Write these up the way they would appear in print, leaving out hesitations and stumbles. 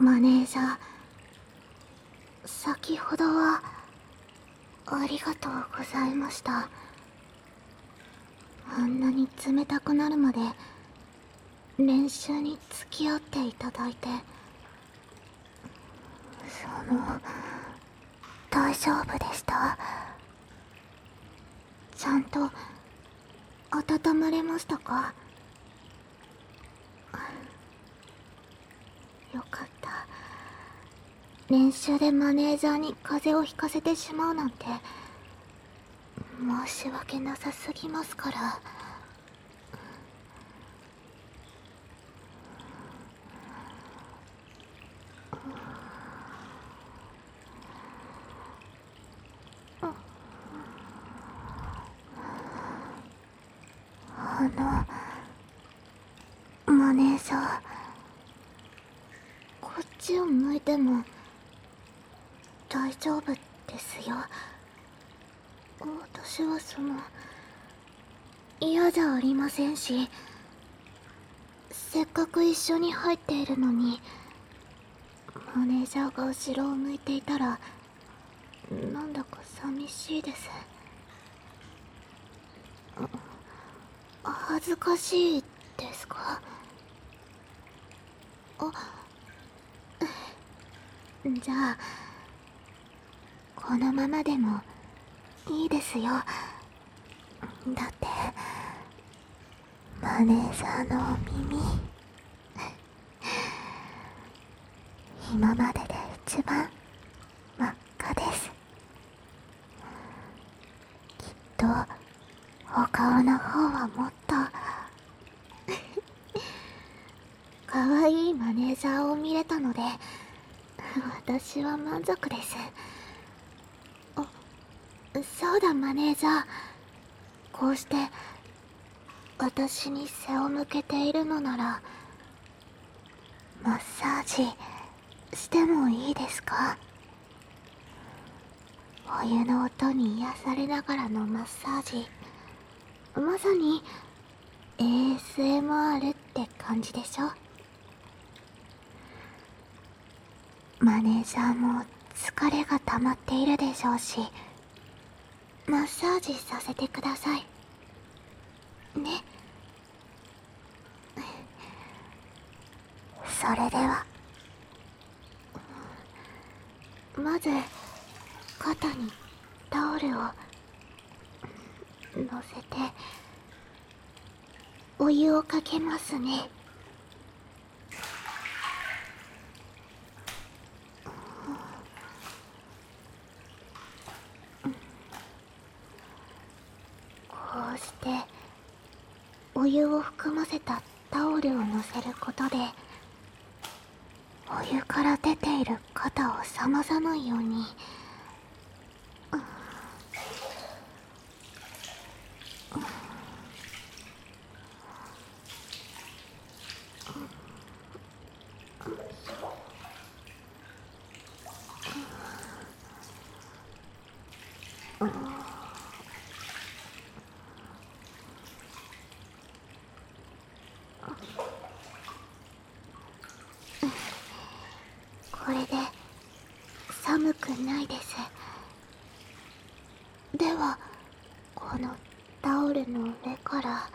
マネージャー、先ほどはありがとうございました。あんなに冷たくなるまで練習に付き合っていただいて。大丈夫でした？ちゃんと温まれましたか？よかった。練習でマネージャーに風邪をひかせてしまうなんて申し訳なさすぎますから。マネージャー、こっちを向いても大丈夫ですよ。私は嫌じゃありませんし、せっかく一緒に入っているのにマネージャーが後ろを向いていたらなんだか寂しいです。恥ずかしいですか？じゃあこのままでもいいですよ。だってマネージャーの耳今までで一番真っ赤です。きっとお顔の方はもっと可愛いマネージャーを見れたので私は満足です。そうだマネージャー、こうして私に背を向けているのならマッサージしてもいいですか？お湯の音に癒されながらのマッサージ、まさに ASMR って感じでしょ。マネージャーも疲れが溜まっているでしょうし、マッサージさせてくださいね。それではまず肩にタオルを乗せてお湯をかけますね。こうしてお湯を含ませたタオルを乗せることでお湯から出ている肩を冷まさないように。これで寒くないです。ではこのタオルの上から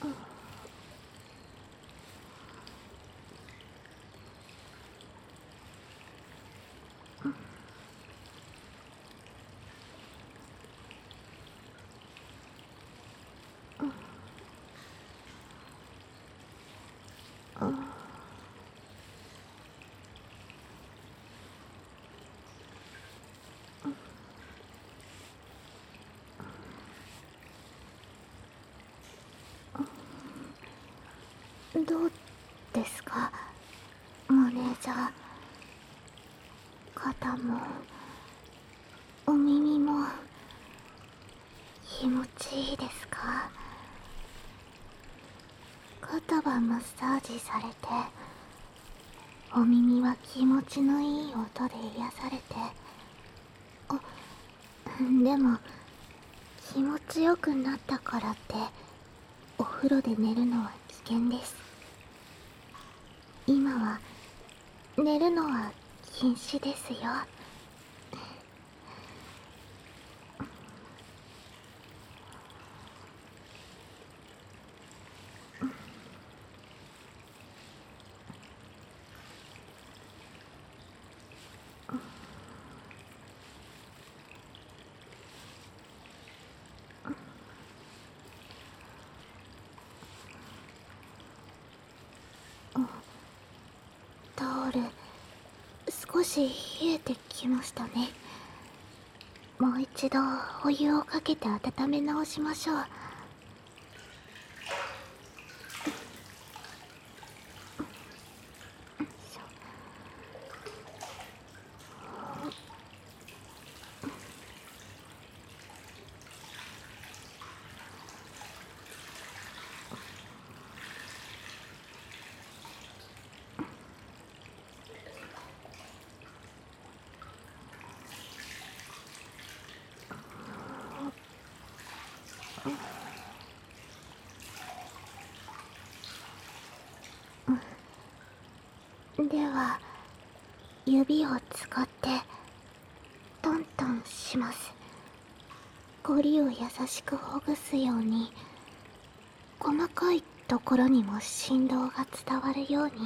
どうですか、マネージャー。肩もお耳も気持ちいいですか？肩はマッサージされて、お耳は気持ちのいい音で癒されて、でも気持ちよくなったからってお風呂で寝るのは危険です。今は寝るのは禁止ですよ。タオル少し冷えてきましたね。もう一度お湯をかけて温め直しましょう。では指を使ってトントンします。ゴリを優しくほぐすように、細かいところにも振動が伝わるように。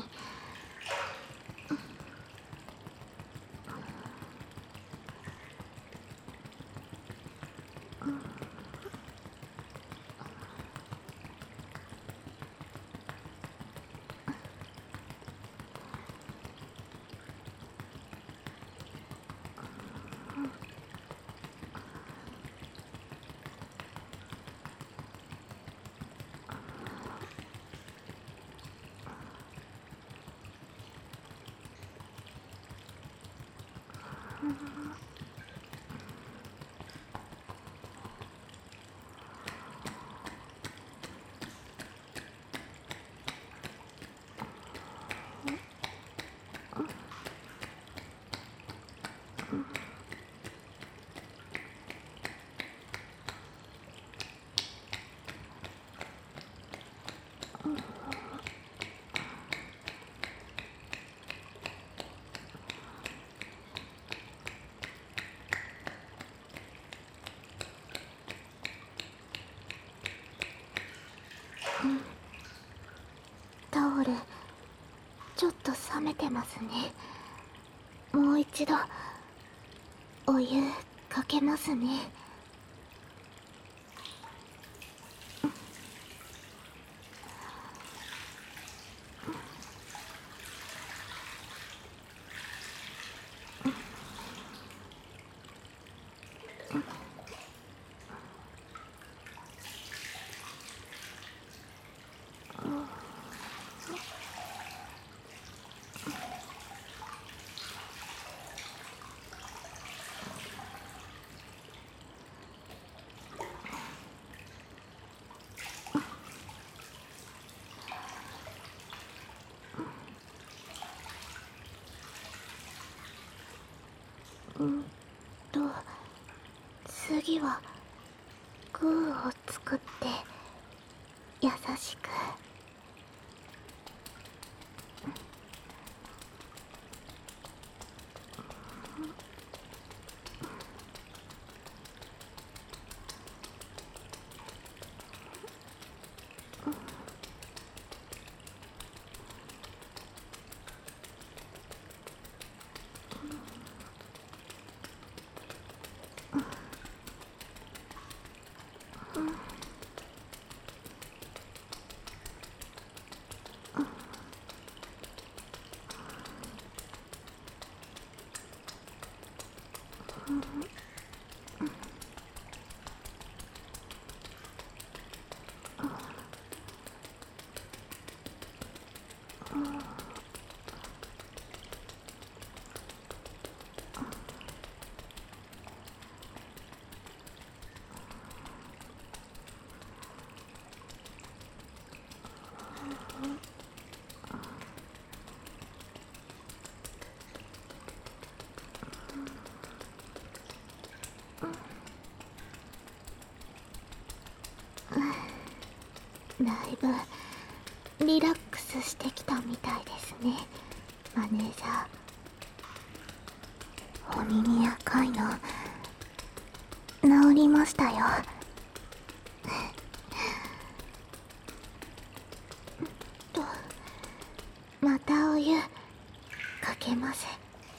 タオルちょっと冷めてますね。もう一度お湯かけますね。うんと次はグーを作って優しく。 だいぶリラックスしてきたみたいですね、マネージャー。お耳やかいの治りましたよ。と、またお湯かけます。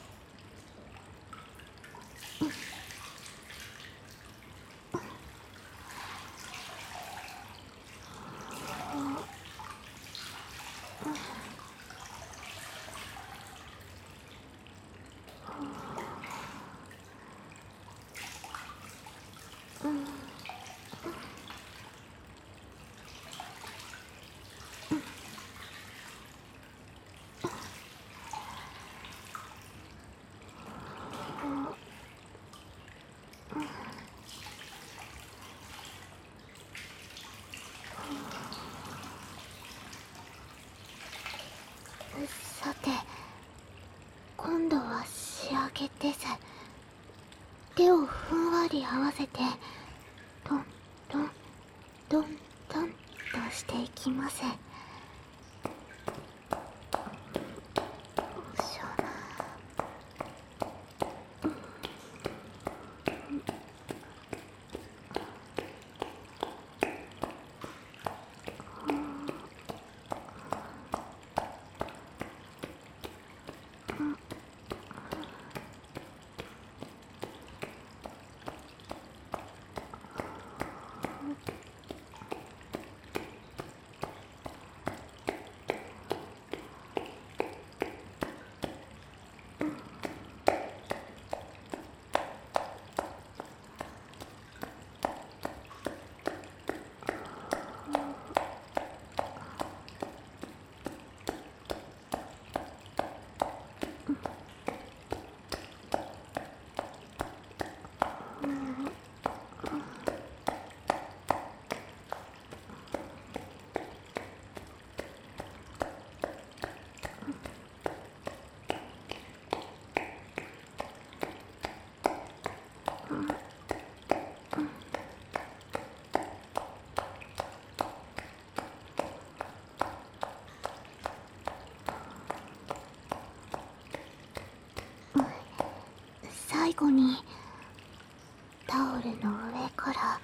さて、今度は仕上げです。手をふんわり合わせてトントントントンとしていきます。よいしょ。最後にタオルの上から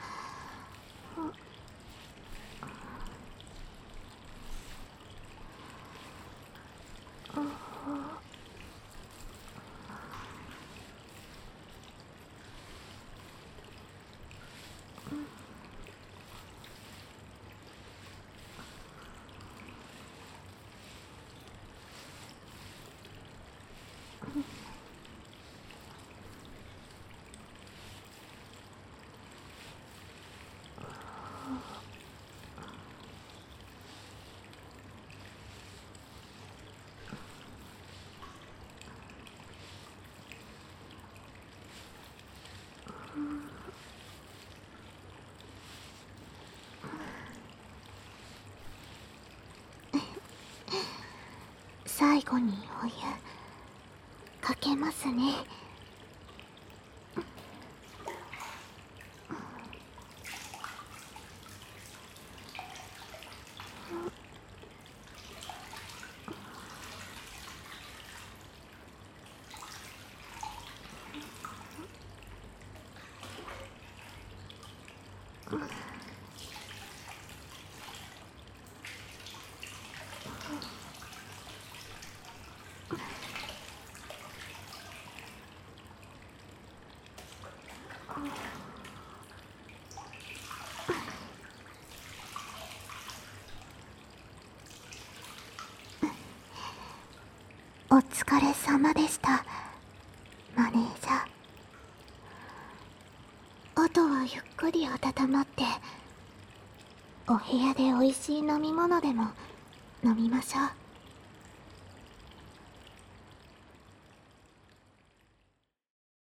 最後にお湯かけますね。 疲れ様でした、マネージャー。あとはゆっくり温まって、お部屋で美味しい飲み物でも飲みましょう。